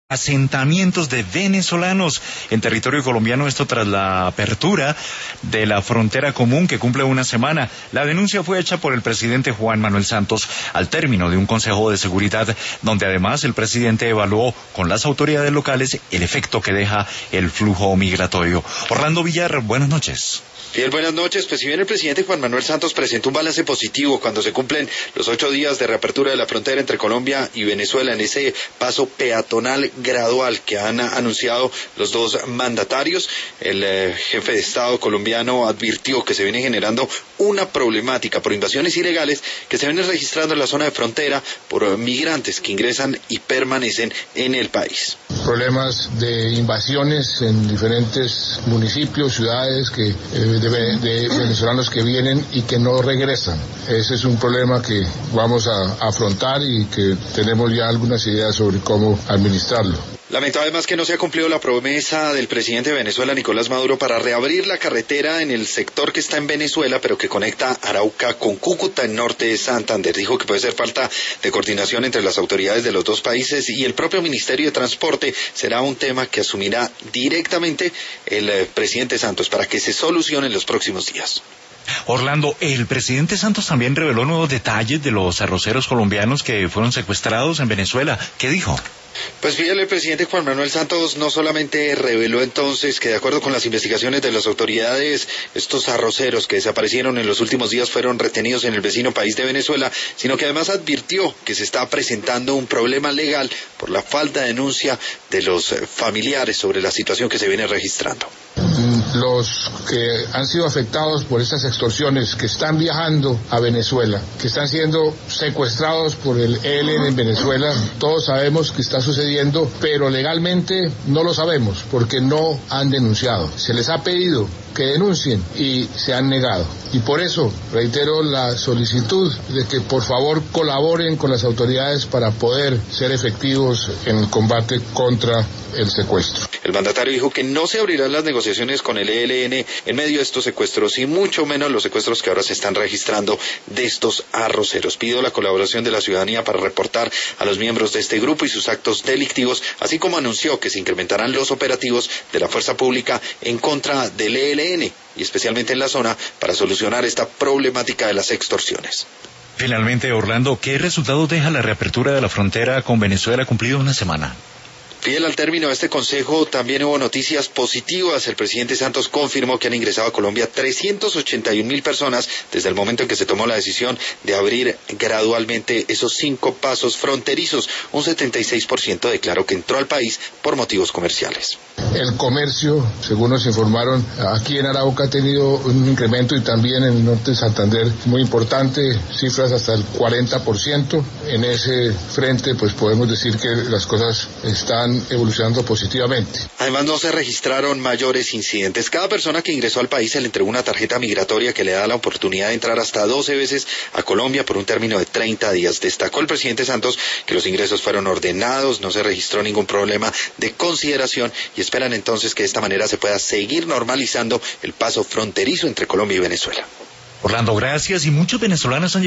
Asentamientos de venezolanos en territorio colombiano, esto tras la apertura de la frontera común que cumple una semana. La denuncia fue hecha por el presidente Juan Manuel Santos al término de un consejo de seguridad, donde además el presidente evaluó con las autoridades locales el efecto que deja el flujo migratorio. Orlando Villar, buenas noches. Bien, buenas noches. Pues si bien el presidente Juan Manuel Santos presentó un balance positivo cuando se cumplen los 8 días de reapertura de la frontera entre Colombia y Venezuela en ese paso peatonal gradual que han anunciado los dos mandatarios, el jefe de Estado colombiano advirtió que se viene generando una problemática por invasiones ilegales que se vienen registrando en la zona de frontera por migrantes que ingresan y permanecen en el país. Problemas de invasiones en diferentes municipios, ciudades de venezolanos que vienen y que no regresan. Ese es un problema que vamos a afrontar y que tenemos ya algunas ideas sobre cómo administrarlo. Lamentó además que no se ha cumplido la promesa del presidente de Venezuela, Nicolás Maduro, para reabrir la carretera en el sector que está en Venezuela, pero que conecta Arauca con Cúcuta, en norte de Santander. Dijo que puede ser falta de coordinación entre las autoridades de los dos países y el propio Ministerio de Transporte será un tema que asumirá directamente el presidente Santos para que se solucione en los próximos días. Orlando, el presidente Santos también reveló nuevos detalles de los arroceros colombianos que fueron secuestrados en Venezuela. ¿Qué dijo? Pues fíjate, el presidente Juan Manuel Santos no solamente reveló entonces que de acuerdo con las investigaciones de las autoridades, estos arroceros que desaparecieron en los últimos días fueron retenidos en el vecino país de Venezuela, sino que además advirtió que se está presentando un problema legal por la falta de denuncia de los familiares sobre la situación que se viene registrando. Los que han sido afectados por estas extorsiones, que están viajando a Venezuela, que están siendo secuestrados por el ELN en Venezuela, todos sabemos que está sucediendo, pero legalmente no lo sabemos porque no han denunciado. Se les ha pedido que denuncien y se han negado. Y por eso reitero la solicitud de que por favor colaboren con las autoridades para poder ser efectivos en el combate contra el secuestro. El mandatario dijo que no se abrirán las negociaciones con el ELN en medio de estos secuestros y mucho menos los secuestros que ahora se están registrando de estos arroceros. Pido la colaboración de la ciudadanía para reportar a los miembros de este grupo y sus actos delictivos, así como anunció que se incrementarán los operativos de la fuerza pública en contra del ELN y especialmente en la zona para solucionar esta problemática de las extorsiones. Finalmente, Orlando, ¿qué resultados deja la reapertura de la frontera con Venezuela cumplido una semana? Fiel al término de este consejo, también hubo noticias positivas. El presidente Santos confirmó que han ingresado a Colombia 381.000 personas desde el momento en que se tomó la decisión de abrir gradualmente esos 5 pasos fronterizos. Un 76% declaró que entró al país por motivos comerciales. El comercio, según nos informaron, aquí en Arauca ha tenido un incremento y también en el norte de Santander muy importante, cifras hasta el 40%. En ese frente, pues podemos decir que las cosas están evolucionando positivamente. Además no se registraron mayores incidentes. Cada persona que ingresó al país se le entregó una tarjeta migratoria que le da la oportunidad de entrar hasta 12 veces a Colombia por un término de 30 días. Destacó el presidente Santos que los ingresos fueron ordenados, no se registró ningún problema de consideración y esperan entonces que de esta manera se pueda seguir normalizando el paso fronterizo entre Colombia y Venezuela. Orlando, gracias. Y muchos venezolanos han